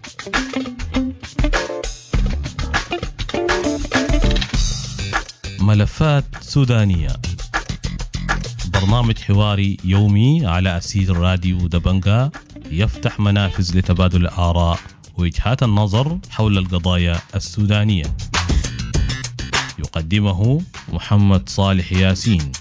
ملفات سودانية، برنامج حواري يومي على أسير راديو دبنجا يفتح منافذ لتبادل الآراء ووجهات النظر حول القضايا السودانية. يقدمه محمد صالح ياسين.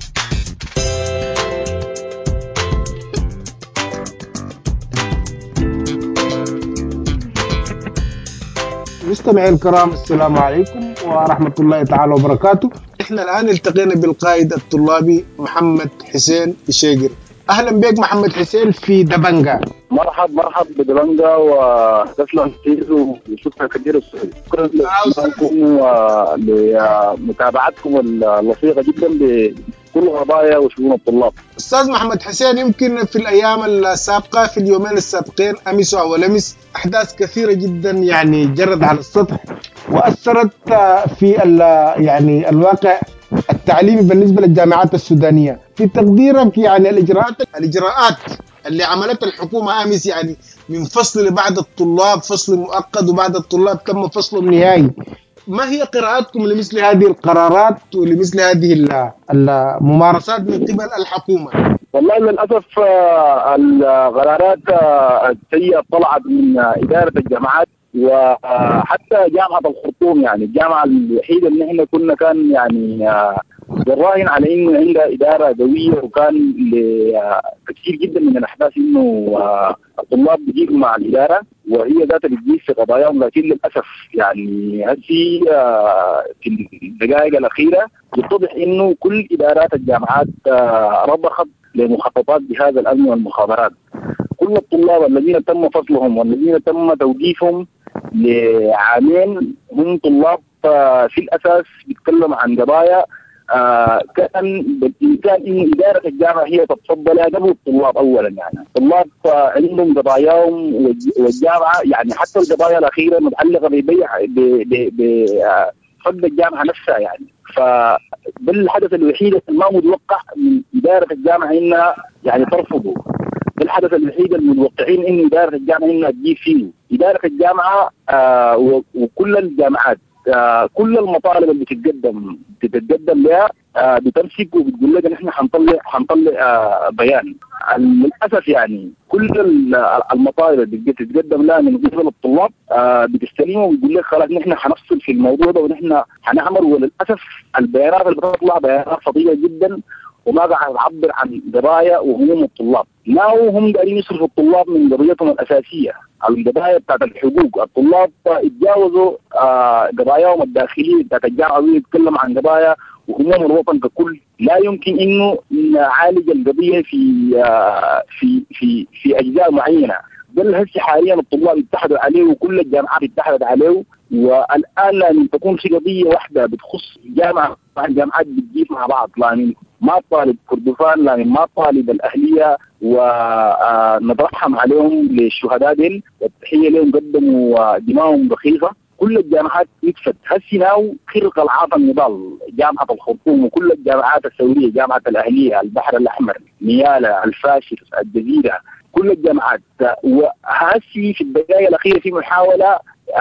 مستمعي الكرام، السلام عليكم ورحمة الله تعالى وبركاته. احنا الآن التقينا بالقائد الطلابي محمد حسين الشيقر. أهلا بك محمد حسين في دبنجا. مرحب بدبنجا وتسلم كثير وشكرا كثير. شكرا لكم ولمتابعتكم اللطيفة جدا بكل قضايا وشؤون الطلاب. أستاذ محمد حسين، يمكن في الأيام السابقة، في اليومين السابقين أمس أو لمس، أحداث كثيرة جدا يعني جرت على السطح وأثرت في يعني الواقع التعليمي بالنسبة للجامعات السودانية. في تقديرك يعني الإجراءات اللي عملتها الحكومة أمس، يعني من فصل لبعض الطلاب فصل مؤقت وبعض الطلاب تم فصلهم نهائي، ما هي قراءتكم لمثل هذه القرارات ولمثل هذه الممارسات من قبل الحكومة؟ والله للأسف القرارات السيئة طلعت من إدارة الجامعات وحتى جامعة الخرطوم، يعني الجامعة الوحيدة اللي احنا كان يعني بالراهن على انه عندها اداره قويه، وكان كثير جدا من الاحداث انه الطلاب بيجيبوا مع الاداره وهي ذاتها بتجيب في قضاياهم، لكن للاسف يعني هسي في الدقائق الاخيره يتضح انه كل ادارات الجامعات رضخت لمخططات جهاز الامن والمخابرات. كل الطلاب الذين تم فصلهم والذين تم توقيفهم لعامين هم طلاب في الاساس بيتكلم عن قضايا كان بالإمكان إن إدارة الجامعة هي تتصدى لها قبل الطلاب أولا. يعني الطلاب عندهم قضاياهم والجامعة، يعني حتى القضايا الأخيرة متعلقة ببيع بفقد الجامعة نفسها. يعني فبالحدث الوحيد ما متوقع من إدارة الجامعة إنها يعني ترفضه، بالحدث الوحيد المتوقعين إن إدارة الجامعة إنها تجيب فيه. إدارة الجامعة وكل الجامعات كل المطالب اللي بتتقدم لها بتمسك وبتقول لك ان احنا حنطلع بيان. للاسف يعني كل المطالب اللي بتتقدم لها من قبل الطلاب بتستلمها وبتقول لك خلاص نحن حنفصل في الموضوع ده ونحن حنعمل، وللاسف البيانات اللي بتطلع بيانات فضيله جدا وما قاعد تعبر عن قضايا وهموم الطلاب. لا هم قاعدين يصرفوا الطلاب من قضيتهم الاساسيه، القضايا بتاعت الحقوق. الطلاب اتجاوزوا قضاياهم الداخليه بتاعت الجامعه ويتكلم عن قضايا وهموم الوطن ككل. لا يمكن انه نعالج القضيه في اجزاء معينه، بل هسه حاليا الطلاب اتحدوا عليه وكل الجامعات اتحدت عليه، والان لازم تكون في قضيه واحده بتخص جامعه مع الجامعات بتجيب مع بعض، لان ما طالب كردفان، لان ما طالب الاهليه، ونترحم عليهم للشهداء ديل والتحيه لهم، قدموا دماءهم رخيصه. كل الجامعات نكفت هسي ناو خرق العاصم النضال، جامعه الخرطوم وكل الجامعات السوريه، جامعه الاهليه، البحر الاحمر، نيالا، الفاشر، الجزيره، كل الجامعات. وهسي في الدقائق الاخيره في محاوله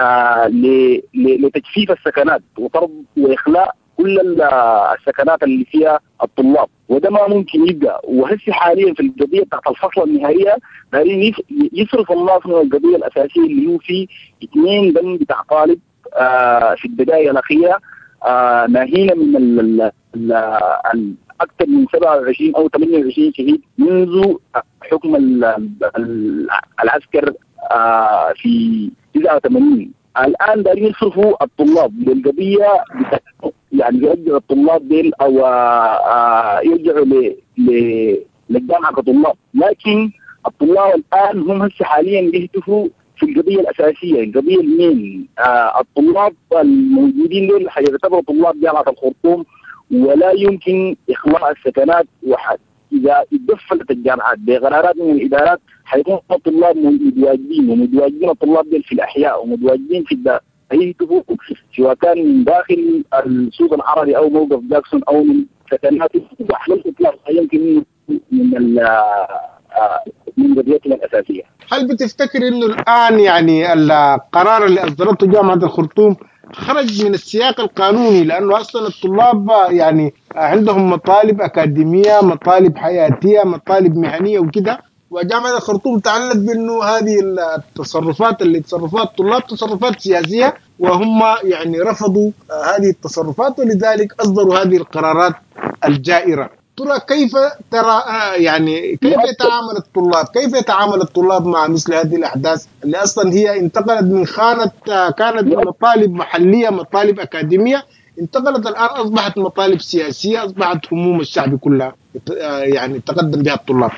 لتجفيف السكنات وطرد واخلاء كل السكنات اللي فيها الطلاب، وده ما ممكن يبقى. وهسي حاليا في القضيه بتاعت الفصل النهائيه دايرين يصرف الناس من القضيه الاساسيه اللي هو في 2 دم بتاع طالب في الدقائق الاخيره ناهينا من اكثر من 27 او 28 شهيد منذ حكم العسكر في 89. الان دايرين يصرفوا الطلاب للقضيه يعني يرجعوا الطلاب ديل او يرجعوا للجامعه كطلاب، لكن الطلاب الان هم هسه حاليا بيهدفوا في القضيه الاساسيه، القضيه المين. الطلاب الموجودين دول حيعتبروا طلاب جامعه الخرطوم، ولا يمكن اخلاء السكنات. إذا اتدفلت الجامعات بقرارات من الإدارات حيكون الطلاب متواجدين الطلاب دول في الأحياء ومتواجدين في الدار، هيهتفوا سواء كان من داخل السوق العربي أو موقف جاكسون أو من سكنات وحل الإطلاق. يمكن من من قضيتنا الاساسيه. هل بتفتكر انه الان يعني القرار اللي اصدرته جامعه الخرطوم خرج من السياق القانوني؟ لانه اصلا الطلاب يعني عندهم مطالب اكاديميه، مطالب حياتيه، مطالب مهنيه وكده، وجامعه الخرطوم تعلق بانه هذه التصرفات اللي تصرفات الطلاب تصرفات سياسيه، وهم يعني رفضوا هذه التصرفات، ولذلك اصدروا هذه القرارات الجائره. ترى كيف ترى يعني كيف يتعامل الطلاب، كيف يتعامل الطلاب مع مثل هذه الأحداث اللي أصلا هي انتقلت من خانة كانت مطالب محلية، مطالب أكاديمية، انتقلت الآن أصبحت مطالب سياسية، أصبحت هموم الشعب كلها يعني تقدم بها الطلاب.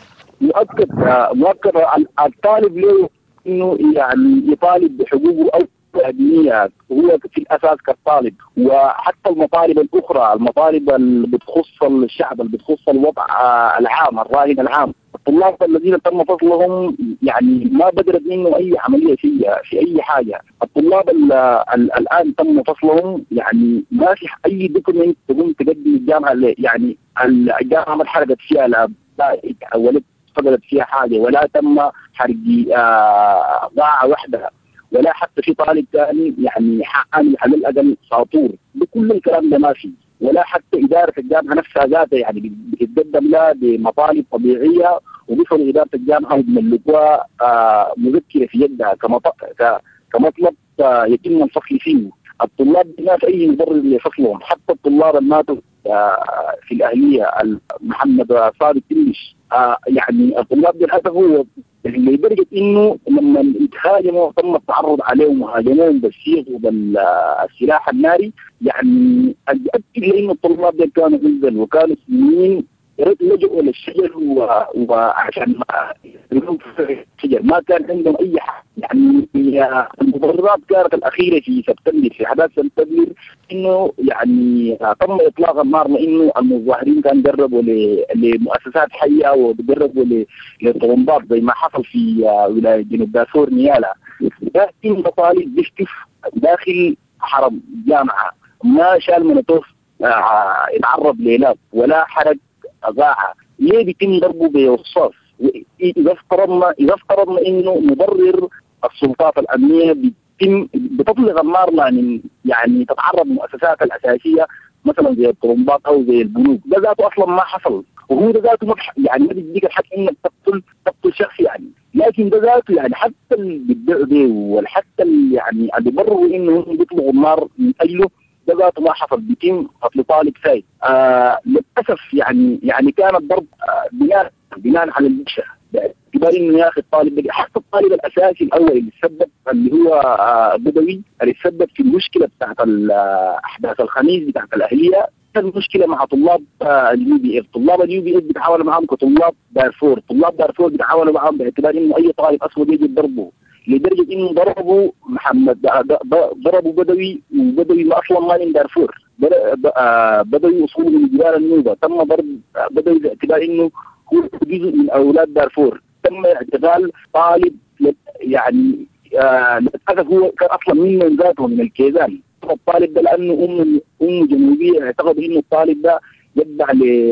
مؤكد الطالب له انه يعني يطالب بحقوقه او الدينية هو في الاساس كالطالب، وحتى المطالب الاخرى، المطالب اللي بتخص الشعب، اللي بتخص الوضع العام، الراهن العام. الطلاب الذين تم فصلهم يعني ما بدرت منه اي عمليه في اي حاجه. الطلاب الان تم فصلهم، يعني ما في اي دوكيمنت تقوم تقدم الجامعه، يعني الجامعه ما اتحرقت فيها لا ولا فقدت فيها حاجه، ولا تم حرق ضاعه واحده، ولا حتى في طالب ثاني يعني حامل على الاقل ساطور. بكل الكلام ده ما في، ولا حتى اداره الجامعه نفسها ذاتها يعني بتتقدم لها بمطالب طبيعيه، وبيصل اداره الجامعه وبيملكوها مذكره في يدها كمطلب يتم الفصل فيه. الطلاب ما في اي مبرر لفصلهم، حتى الطلاب اللي ماتوا في الاهليه محمد صادق تلمش، يعني الطلاب للاسف هو لدرجه انه لما انتخابهم تم التعرض عليهم وهاجموهم بالسيف وبالسلاح الناري، يعني اتاكد لانه الطلاب دول كانوا غزل وكانوا سنين لجؤوا للشجر وعشان الشجر ما كان عندهم اي حق. يعني المبررات كانت الاخيره في سبتمبر، في احداث سبتمبر، انه يعني تم اطلاق النار لانه المظاهرين كانوا قربوا لمؤسسات حيه وقربوا للطلبات زي ما حصل في ولايه جنوب دارفور نيالا. لكن مطالب بيشتف داخل حرم جامعه، ما شال منطوف يتعرض ليلات ولا حرق ضاعه، ليه بيتم ضربه برصاص؟ اذا افترضنا انه مبرر السلطات الامنيه بتطلق النار يعني تتعرض المؤسسات الاساسيه مثلا زي الطرمبات او زي البنوك، ده ذاته اصلا ما حصل، وهو ده ذاته يعني ما بيديك الحق انك تقتل شخص يعني. لكن ده ذاته يعني حتى اللي بيدعوا به وحتى يعني اللي بيبرروا انه هم بيطلقوا النار من اجله، ده ذاته ما حصل، بيتم قتل طالب فايد. للاسف يعني كان الضرب بناء على البشع، باعتبار انه يا اخي الطالب حتى الطالب الاساسي الاول اللي تسبب اللي هو بدوي اللي تسبب في المشكله بتاعت احداث الخميس بتاعت الاهليه، المشكله مع طلاب اليو بي اف. طلاب اليو بي اف بيتعاملوا معهم كطلاب دارفور، طلاب دارفور بيتعاملوا معهم باعتبار انه اي طالب اسود يجي يضربه، لدرجه انه ضربوا محمد، ضربوا بدوي، وبدوي اصلا ما من دارفور، بدوي اصوله من جبال النوبه، تم ضرب بدوي باعتبار انه هو جزء من اولاد دارفور، تم اعتقال طالب يعني للاسف هو كان اصلا من ذاته من الكيزان. الطالب ده لانه ام جنوبيه اعتقد انه الطالب ده يتبع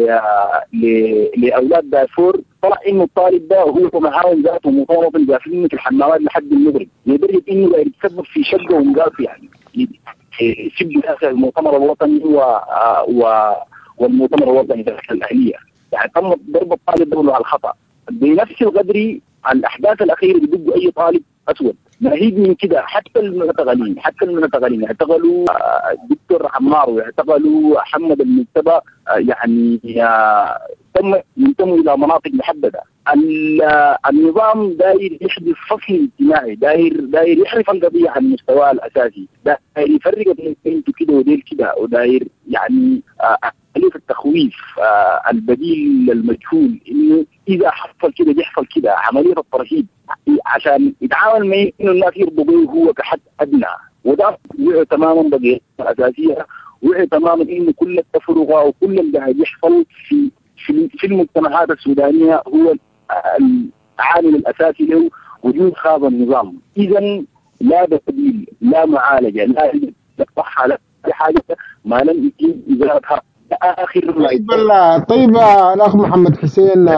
لاولاد دارفور، طلع انه الطالب ده هو معاهم ذاته مطارط جافين في الحمامات لحد المغرب، لدرجه انه يتسبب في شقه ومقاف يعني يسب داخل المؤتمر الوطني والمؤتمر الوطني داخل الاهليه. يعني تم ضرب الطالب ده على الخطا. بنفس القدر الاحداث الاخيره بيدقوا اي طالب اسود، ناهيك من كده حتى المعتقلين اعتقلوا دكتور عمار واعتقلوا محمد المجتبى، يعني تم ينتموا الى مناطق محدده. النظام داير يحدث فصل اجتماعي، داير يحرف القضيه عن مستواها الاساسي، داير يفرق بين انتوا كده وديل كده، وداير يعني عمليه التخويف، البديل المجهول، انه اذا حصل كده بيحصل كده، عمليه الترهيب عشان يتعامل مع انه الناس يرضوا به هو كحد ادنى. وده وعي تماما بقيه الاساسيه، وعي تماما انه كل التفرقه وكل اللي قاعد يحصل في المجتمعات السودانيه هو العامل الاساسي له وجود هذا النظام. اذا لا بديل، لا معالجه، لا يقطعها، لا حاجه ما لم يتم ازالتها اخر ما طيب الاخ محمد حسين،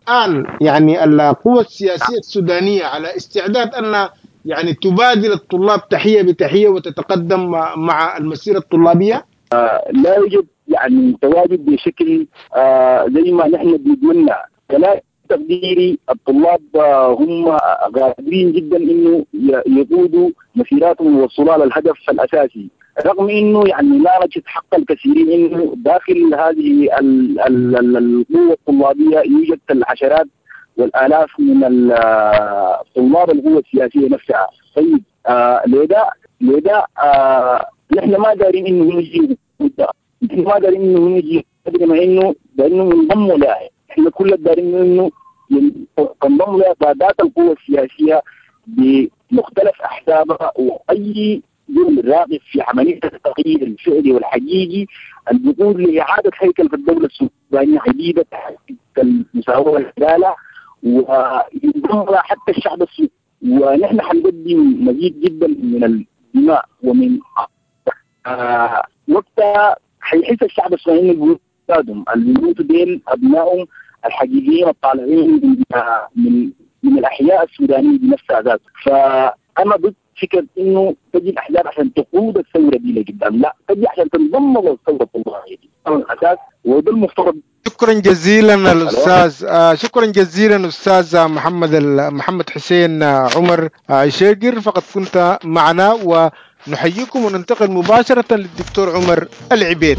الآن يعني القوى السياسية السودانية على استعداد أن يعني تبادل الطلاب تحية بتحية وتتقدم مع المسيرة الطلابية؟ لا يوجد يعني تواجد بشكل زي ما نحن بنتمنى. كلام تقديري الطلاب هم قادرين جدا انه يقودوا مسيراتهم ووصولها للهدف الاساسي، رغم انه يعني لا نجد حق الكثيرين انه داخل هذه القوه الطلابيه يوجد العشرات والالاف من طلاب القوه السياسيه نفسها. طيب لذا نحن ما دارين انه نجي، نحن ما دارين انه نجي قدر ما انه ننضم لها. احنا كل دارين انه تنضم لها قادات القوى السياسيه بمختلف احزابها، واي دول راغب في عمليه التغيير الفعلي والحقيقي البذور لاعاده هيكله الدوله السودانيه جديده تحت المساواه والعداله، وينضم لها حتى الشعب السوداني. ونحن حنقدم مزيد جدا من الدماء ومن وقتها حيحس الشعب السوداني بوجودهم، البيوت ديل ابنائهم الحقيقيين الطالعين من الاحياء السودانيه بنفسها ذات. فانا ضد فكره انه تجي الاحزاب عشان تقود الثوره دي لقدام، لا، تجي عشان تنضم للثوره الطلابيه دي الاساس، وده المفترض. شكرا جزيلا الاستاذ شكرا جزيلا استاذ محمد حسين عمر شيقر، فقد كنت معنا، ونحييكم وننتقل مباشره للدكتور عمر العبيد.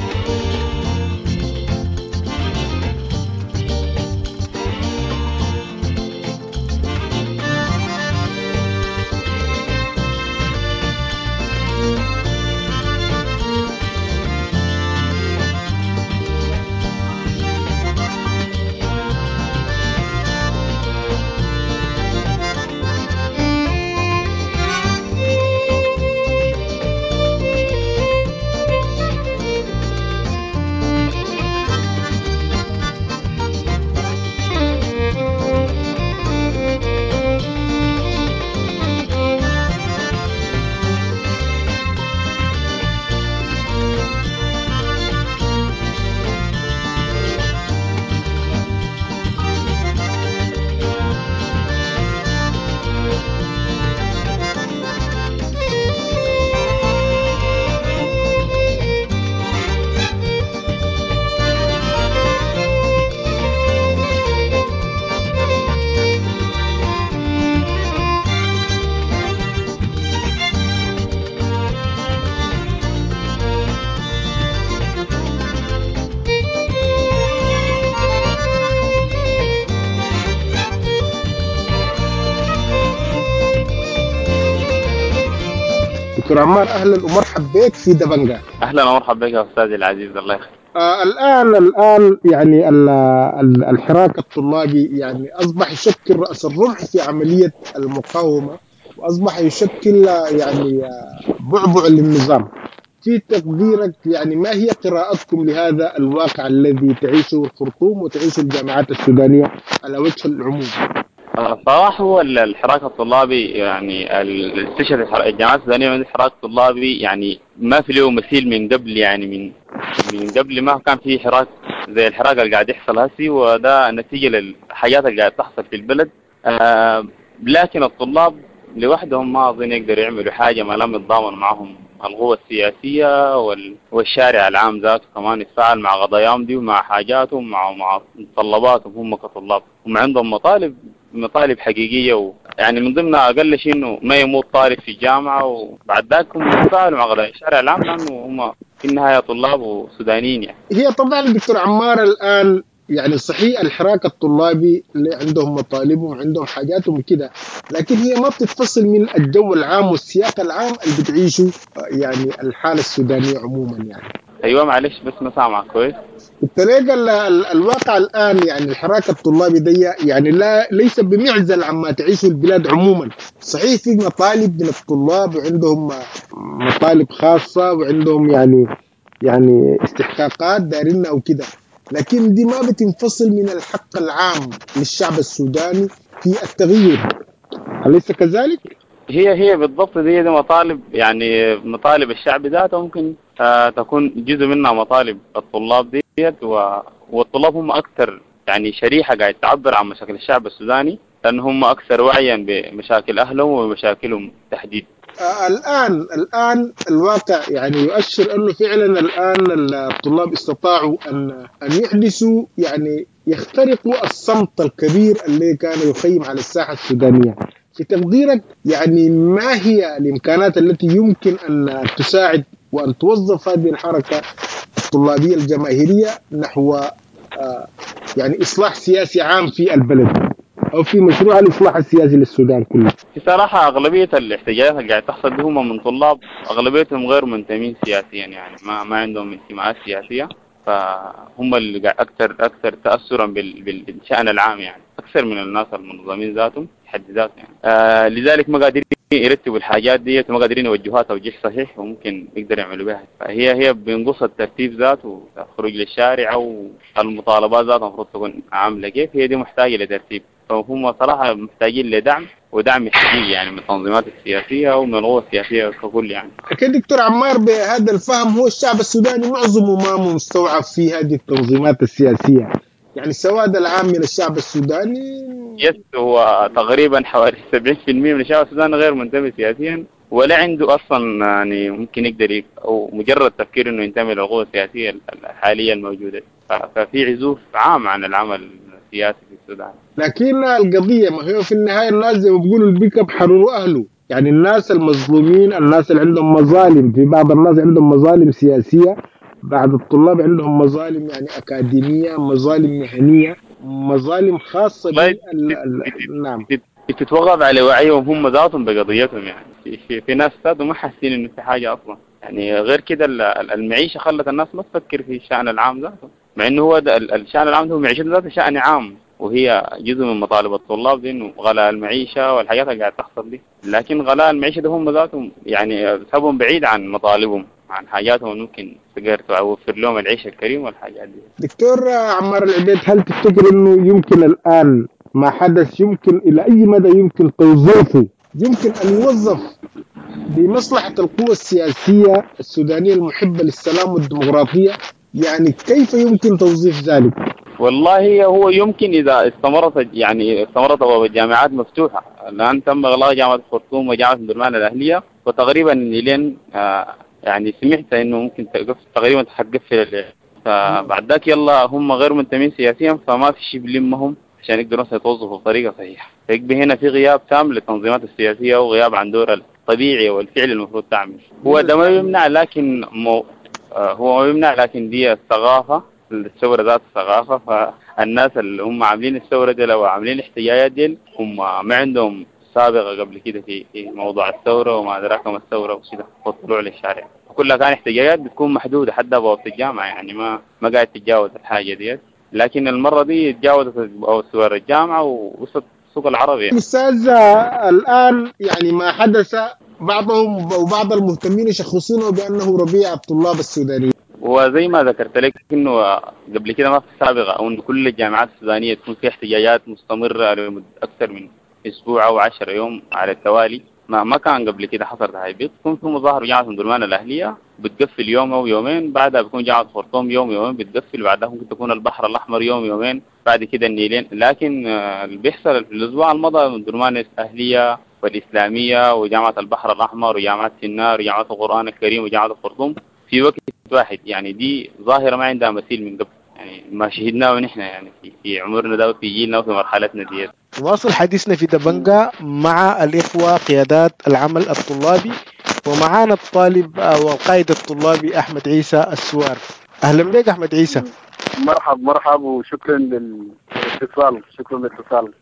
دكتور عمار، اهلا ومرحبا بك في دبنجة. اهلا ومرحبا بك يا استاذي العزيز، الله يخليك. الآن يعني الحراك الطلابي يعني أصبح يشكل رأس الرمح في عملية المقاومة، وأصبح يشكل يعني بعبع للنظام. في تقديرك يعني ما هي قراءتكم لهذا الواقع الذي تعيشه الخرطوم وتعيشه الجامعات السودانية على وجه العموم؟ صراحة هو الحراك الطلابي يعني استشهد الجامعات السودانية من الحراك الطلابي، يعني ما في له مثيل من قبل، يعني من قبل ما كان في حراك زي الحراك اللي قاعد يحصل هسي، وده نتيجة للحاجات اللي قاعد تحصل في البلد. لكن الطلاب لوحدهم ما أظن يقدروا يعملوا حاجة ما لم يتضامن معهم القوى السياسية والشارع العام ذاته كمان يتفاعل مع قضاياهم دي ومع حاجاتهم مع متطلباتهم هم كطلاب. هم عندهم مطالب حقيقية، يعني من ضمنها أقل شيء إنه ما يموت طالب في الجامعة، وبعد ذاك هم يتفاعلوا مع قضايا الشارع العام لأنه هم في النهاية طلاب وسودانيين. يعني هي طبعا دكتور عمار الآن يعني صحيح الحراك الطلابي اللي عندهم مطالبهم وعندهم حاجاتهم كده، لكن هي ما بتتفصل من الجو العام والسياق العام اللي بتعيشه يعني الحالة السودانية عموما. يعني أيوة معلش بس ما سامعك كويس. بالطريقة الواقع الآن يعني الحراك الطلابي دي يعني ليس بمعزل عما تعيشه البلاد عموما. صحيح في مطالب من الطلاب وعندهم مطالب خاصة وعندهم يعني استحقاقات دارينها وكده، لكن دي ما بتنفصل من الحق العام للشعب السوداني في التغيير، أليس كذلك؟ هي بالضبط دي مطالب، يعني مطالب الشعب ذاته ممكن تكون جزء منها مطالب الطلاب ديت، والطلاب هم أكثر يعني شريحة قاعد تعبر عن مشاكل الشعب السوداني، لأن هم أكثر وعيا بمشاكل أهلهم ومشاكلهم تحديد. الآن الواقع يعني يؤشر أنه فعلا الآن الطلاب استطاعوا أن يحدثوا يعني يخترقوا الصمت الكبير اللي كان يخيم على الساحة السودانية. في تقديرك يعني ما هي الإمكانات التي يمكن أن تساعد وأن توظف هذه الحركة الطلابية الجماهيرية نحو يعني إصلاح سياسي عام في البلد أو في مشروع الإصلاح السياسي للسودان كله؟ في صراحة أغلبية الاحتجاجات اللي قاعد تحصل دي هم من طلاب أغلبيتهم غير منتمين سياسيا، يعني ما عندهم انتماءات سياسية، فهم اللي قاعد أكثر تأثرا بالشأن العام، يعني أكثر من الناس المنظمين ذاتهم في حد ذاتهم يعني. لذلك ما قادرين يرتبوا الحاجات دي وما قادرين يوجهوها توجيه صحيح وممكن يقدروا يعملوا بها. فهي بينقص الترتيب ذاته والخروج للشارع والمطالبات ذاتها المفروض تكون عاملة كيف، هي دي محتاجة لترتيب. فهم صراحة محتاجين لدعم ودعم حقيقي يعني من التنظيمات السياسية ومن القوى السياسية ككل يعني. أكيد دكتور عمار بهذا الفهم هو الشعب السوداني معظمه ما مستوعب في هذه التنظيمات السياسية، يعني السواد العام من الشعب السوداني هو تقريبا حوالي 70% من الشعب السوداني غير منتمي سياسيا ولا عنده أصلا يعني ممكن يقدر أو مجرد تفكير إنه ينتمي للقوى السياسية الحالية الموجودة. ففي عزوف عام عن العمل السياسي في السودان. لكن القضية ما هي في النهاية الناس زي ما بيقولوا البيك اب حرروا أهله، يعني الناس المظلومين، الناس اللي عندهم مظالم، في بعض الناس عندهم مظالم سياسية، بعض الطلاب عندهم مظالم يعني أكاديمية، مظالم مهنية، مظالم خاصة نعم. بتتوقف على وعيهم هم ذاتهم بقضيتهم، يعني في ناس ذاتهم ما حاسين إنه في حاجة أصلا، يعني غير كده المعيشة خلت الناس ما تفكر في الشأن العام ذاته، مع إنه هو الشأن العام هو معيشة ذاته شأن عام، وهي جزء من مطالب الطلاب دي إنه غلاء المعيشة والحاجات اللي قاعد تحصل دي. لكن غلاء المعيشة ده هم ذاتهم يعني بسببهم بعيد عن مطالبهم، عن حاجاتهم ممكن تقدر توفر لهم العيش الكريم والحاجات دي. دكتور عمار العبيد، هل تفتكر إنه يمكن الآن ما حدث يمكن إلى أي مدى يمكن توظيفه، يمكن أن يوظف بمصلحة القوى السياسية السودانية المحبة للسلام والديمقراطية؟ يعني كيف يمكن توظيف ذلك؟ والله هو يمكن إذا استمرت أبواب الجامعات مفتوحة. الآن تم إغلاق جامعة الخرطوم وجامعة درمان الأهلية، وتقريبا لين يعني سمعت إنه ممكن تقريبا حتقفل. فبعد ذاك يلا هم غير منتمين سياسيا، فما في شيء بلمهم عشان يقدروا يتوظفوا بطريقة صحيحة. فيبقى هنا في غياب تام للتنظيمات السياسية وغياب عن دور الطبيعي والفعل المفروض تعمل. هو ده ما يمنع، لكن هو ما يمنع، لكن دي الثقافة، الثورة ذات الثقافة. فالناس اللي هم عاملين الثورة دي لو عاملين الاحتجاجات دي هم ما عندهم سابقة قبل كده في موضوع الثورة وما أدراك ما الثورة وكده والطلوع للشارع. كلها كان احتجاجات بتكون محدودة حتى بوابة الجامعة، يعني ما قاعد تتجاوز الحاجة دي. لكن المرة دي تجاوزت سوار الجامعة ووسط السوق العربي. أستاذ الآن يعني ما حدث بعضهم وبعض المهتمين يشخصونه بأنه ربيع الطلاب السودانيين، وزي ما ذكرت لك انه قبل كده ما في سابقه او انه كل الجامعات السودانيه تكون في احتجاجات مستمره لمده اكثر من اسبوع او 10 يوم على التوالي. ما كان قبل كده حصلت هاي. بتكون في مظاهره جامعه درمان الاهليه بتقفل يوم او يومين، بعدها بيكون جامعه خرطوم يوم يومين بتقفل، بعدها ممكن تكون البحر الاحمر يوم يومين، بعد كده النيلين. لكن اللي بيحصل في الاسبوع الماضي من درمان الاهليه والاسلاميه وجامعه البحر الاحمر وجامعه سنار وجامعه القران الكريم وجامعه الخرطوم في وقت واحد، يعني دي ظاهرة ما عندها مثيل من قبل، يعني ما شهدناه ونحن يعني في عمرنا ده وفي جيلنا وفي مرحلتنا دي. نواصل حديثنا في دبنجة مع الإخوة قيادات العمل الطلابي، ومعانا الطالب والقائد الطلابي أحمد عيسى السوار. أهلا بك أحمد عيسى. مرحب وشكرا للاتصال. شكرا للاتصال.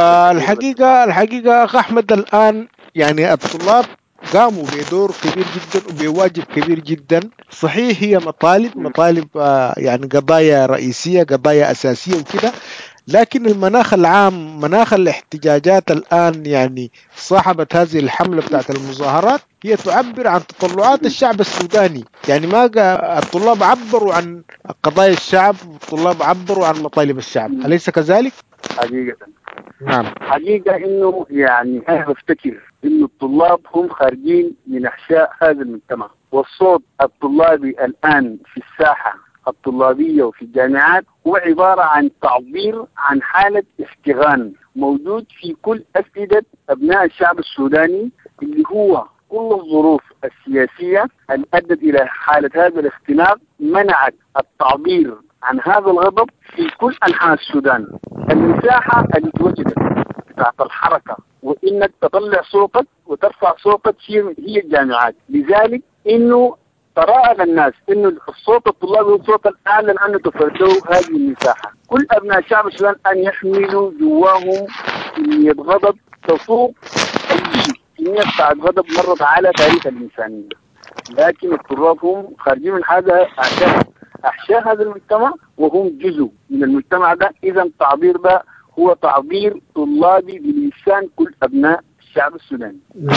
الحقيقة أخ أحمد، الآن يعني الطلاب قاموا بدور كبير جدا وبواجب كبير جدا. صحيح هي مطالب يعني قضايا رئيسية، قضايا أساسية وكده، لكن المناخ العام، مناخ الاحتجاجات الآن يعني صاحبت هذه الحملة بتاعت المظاهرات هي تعبر عن تطلعات الشعب السوداني. يعني ما الطلاب عبروا عن قضايا الشعب والطلاب عبروا عن مطالب الشعب، أليس كذلك؟ حقيقة نعم. حقيقة إنه يعني أنا بفتكر إنه الطلاب هم خارجين من أحشاء هذا المجتمع، والصوت الطلابي الآن في الساحة الطلابية وفي الجامعات هو عبارة عن تعبير عن حالة احتغان موجود في كل أفئدة أبناء الشعب السوداني، اللي هو كل الظروف السياسية اللي أدت إلى حالة هذا الاختناق منعت التعبير عن هذا الغضب في كل أنحاء السودان. المساحة اللي توجدت بتاعت الحركة وإنك تطلع صوتك وترفع صوتك هي الجامعات. لذلك إنه تراءى الناس إنه الصوت الطلابي هو الصوت الأعلى أن تفردوا هذه المساحة. كل أبناء الشعب السوداني أن يحملوا جواهم كمية غضب تفوق أي كمية بتاعت غضب مرت على تاريخ الإنسانية، لكن الطلاب هم خارجين من هذا أحشاء هذا المجتمع وهم جزء من المجتمع ده. إذا التعبير ده هو تعبير طلابي بلسان كل أبناء الشعب السوداني. نعم.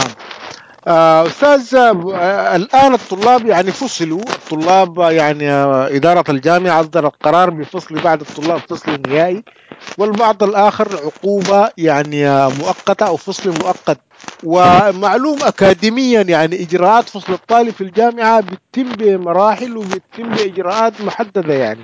أستاذ، الآن الطلاب يعني فصلوا، الطلاب يعني إدارة الجامعة أصدرت قرار بفصل بعض الطلاب فصل نهائي، والبعض الآخر عقوبة يعني مؤقتة أو فصل مؤقت. ومعلوم أكاديميا يعني إجراءات فصل الطالب في الجامعة بتتم بمراحل وبتتم بإجراءات محددة يعني.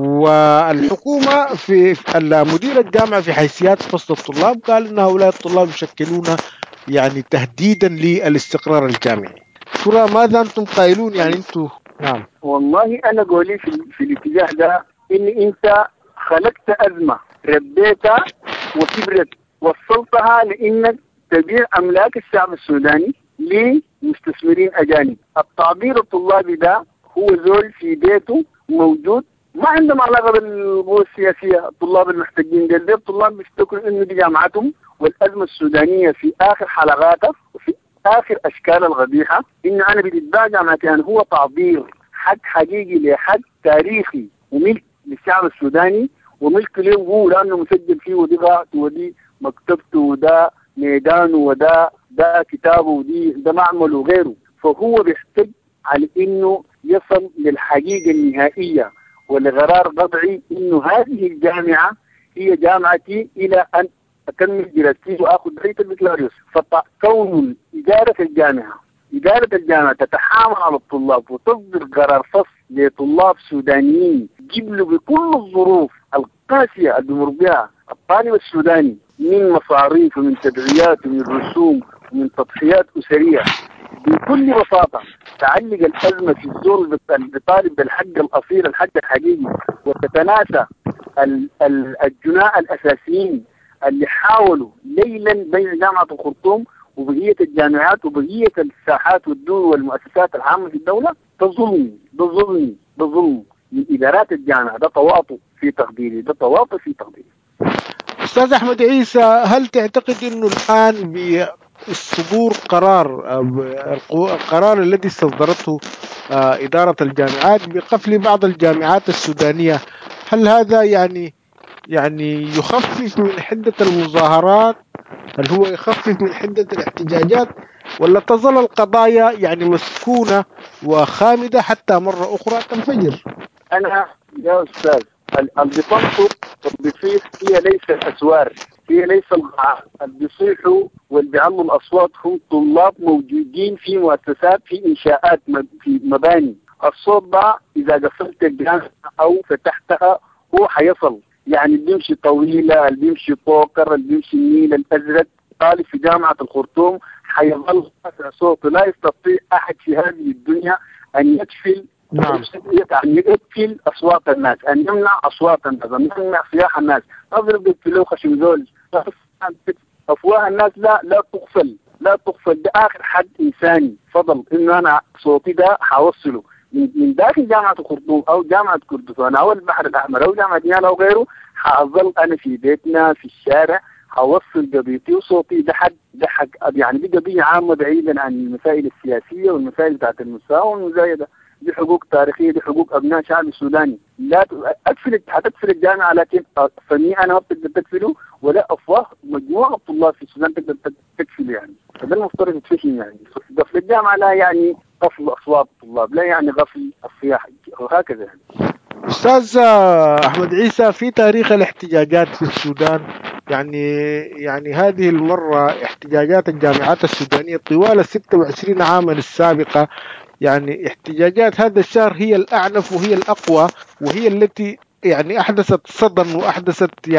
والحكومة في مدير الجامعة في حيثيات فصل الطلاب قال أن هؤلاء الطلاب يشكلون يعني تهديدا للاستقرار الجامعي. ترى ماذا أنتم قائلون يعني أنتم؟ نعم. والله أنا قولي في الاتجاه ده إن أنت خلقت أزمة ربيتها وكبرت وصلتها لإنك تبيع أملاك الشعب السوداني لمستثمرين أجانب. التعبير الطلابي ده هو زول في بيته موجود ما عندهم علاقة بالقوى السياسية. الطلاب المحتجين دول الطلاب بيشتكوا إنه دي جامعتهم، والأزمة السودانية في آخر حلقاتها وفي آخر أشكال الغبيحة إنه أنا بتتباع جامعتي. يعني هو تعبير حق حقيقي لحق تاريخي وملك للشعب السوداني وملك له هو، لأنه مسجل فيه ودي قاعته ودي مكتبته وده ميدانه وده كتابه ودي ده معمله وغيره. فهو بيحتج على إنه يصل للحقيقة النهائية ولقرار قطعي إنه هذه الجامعة هي جامعتي إلى أن أكمل دراستي وآخذ بقية البكالوريوس. فكون إدارة الجامعة تتحامل على الطلاب وتصدر قرار فصل لطلاب سودانيين قبلوا بكل الظروف القاسية اللي بيمر بها الطالب السوداني من مصاريف ومن تدعيات ومن رسوم ومن تضحيات أسرية، بكل بساطة تعلق الأزمة في الزول بطالب بالحق الأصيل الحق الحقيقي، وتتناسى الجناء الأساسيين اللي حاولوا ليلا بين جامعة الخرطوم وبقية الجامعات وبقية الساحات والدول والمؤسسات العامة في الدولة. ده ظلم من إدارات الجامعة. ده تواطؤ في تقديري. أستاذ أحمد عيسى، هل تعتقد أنه الآن بصدور القرار الذي استصدرته إدارة الجامعات بقفل بعض الجامعات السودانية، هل هذا يعني يخفف من حدة المظاهرات؟ هل هو يخفف من حدة الاحتجاجات، ولا تظل القضايا يعني مسكونة وخامدة حتى مرة أخرى تنفجر؟ أنا يا أستاذ اللي بتنطق وبيصيح هي ليس الأسوار، هي ليس القاعات. اللي بيصيحوا واللي بيعلوا الأصوات هم طلاب موجودين في مؤسسات في إنشاءات في مباني. الصوت ده إذا قفلت الجامعة أو فتحتها هو حيصل. يعني اللي بيمشي طويلة، اللي بيمشي طوكر، اللي بيمشي النيل الأزرق، طالب في جامعة الخرطوم حيظل صوته. لا يستطيع أحد في هذه الدنيا أن يكفل يعني يقفل أصوات الناس، أن يمنع أصوات الناس، أن يمنع صياح الناس. أضرب يقفلوا خشم زول أفواه الناس لا تقفل. ده آخر حد إنساني فضل إنه أنا صوتي ده حوصله من داخل جامعة الخرطوم أو جامعة كردستان أو البحر الأحمر أو جامعة نيالا أو غيره. حأظل أنا في بيتنا في الشارع حوصل قضيتي وصوتي. ده حق يعني دي قضية عامة بعيدا عن المسائل السياسية والمسائل بتاعت المساواة والمزايدة. دي حقوق تاريخية، دي حقوق أبناء شعب السوداني. لا هتقفل الجامعة، لكن فني أنا ما بتقدر تقفله ولا أفواه مجموعة الطلاب في السودان تقدر تقفله. يعني فده المفترض يتفهم. يعني قفل الجامعة لا يعني قفل أصوات الطلاب، لا يعني قفل الصياح وهكذا يعني. أستاذ أحمد عيسى، في تاريخ الاحتجاجات في السودان يعني هذه المرة احتجاجات الجامعات السودانية طوال 26 عاما السابقة، يعني احتجاجات هذا الشهر هي الأعنف وهي الأقوى، وهي التي يعني أحدثت صدى وأحدثت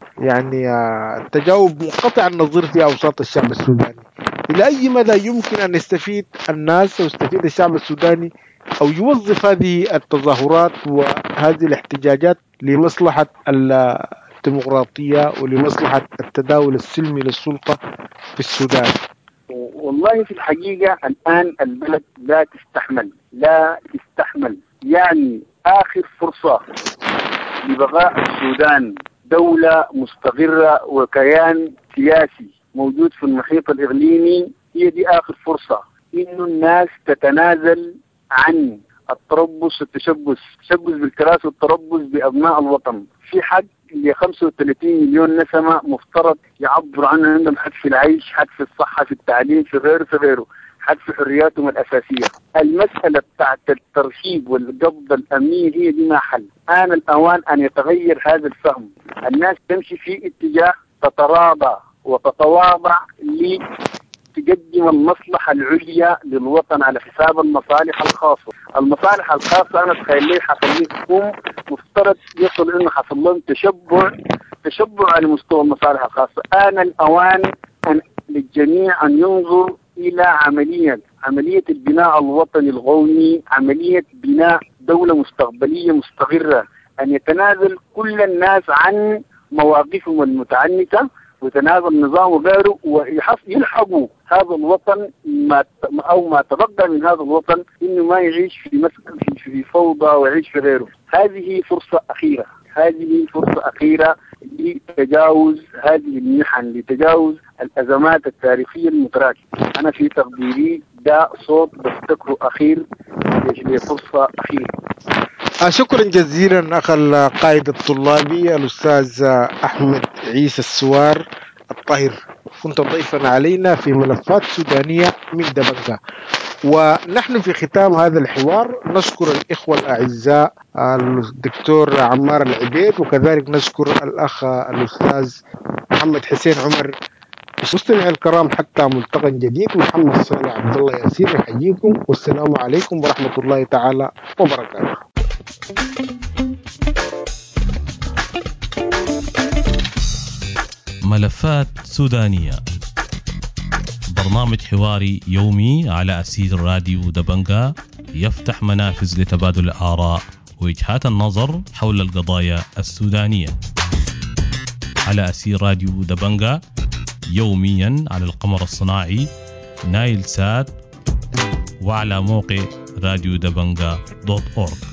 تجاوب منقطع النظير في أوساط الشعب السوداني. إلى أي مدى يمكن أن يستفيد الناس أو يستفيد الشعب السوداني أو يوظف هذه التظاهرات وهذه الاحتجاجات لمصلحة الديمقراطية ولمصلحة التداول السلمي للسلطة في السودان؟ والله في الحقيقة الآن البلد لا تستحمل يعني آخر فرصة لبقاء السودان دولة مستقرة وكيان سياسي موجود في المحيط الإقليمي. هي دي آخر فرصة إنه الناس تتنازل عن التربص التشبث بالكراسي والتربص بأبناء الوطن. في حق ل 35 مليون نسمة مفترض يعبر عنه، عندهم حق في العيش، حق في الصحة، في التعليم، في غيره حق في حرياتهم الأساسية. المسألة بتاعت الترهيب والقبض الأمني هي دي ما حل. آن الأوان أن يتغير هذا الفهم، الناس تمشي في اتجاه تتراضى وتتواضع لتقدم المصلحة العليا للوطن على حساب المصالح الخاصة. المصالح الخاصة أنا تخيل حخليكم مفترض يصل إنه حصل لهم تشبع على مستوى المصالح الخاصة. آن الأوان للجميع أن ينظر إلى عملية البناء الوطني القومي، عملية بناء دولة مستقبلية مستقرة، أن يتنازل كل الناس عن مواقفهم المتعنتة وتنازل نظام وغيره ويلحقوا هذا الوطن ما تبقى من هذا الوطن إنه ما يعيش في فوضى ويعيش في غيره. هذه فرصة أخيرة لتجاوز هذه المحن، لتجاوز الأزمات التاريخية المتراكمة. أنا في تقديري ده صوت بفتكره أخير لفرصة أخيرة. شكرا جزيلا أخ القائد الطلابي الأستاذ أحمد عيسى السوار الطاهر، كنت ضيفا علينا في ملفات سودانية من دبنجة. ونحن في ختام هذا الحوار نشكر الإخوة الأعزاء الدكتور عمار العبيد، وكذلك نشكر الأخ الأستاذ محمد حسين عمر. مستمعي الكرام حتى ملتقى جديد، محمد صالح عبد الله ياسين يحييكم، والسلام عليكم ورحمة الله تعالى وبركاته. ملفات سودانية، برنامج حواري يومي على أسير راديو دبنجة يفتح منافذ لتبادل الآراء ووجهات النظر حول القضايا السودانية. على أسير راديو دبنجة يوميا على القمر الصناعي نايل سات، وعلى موقع راديو دبنجة .org.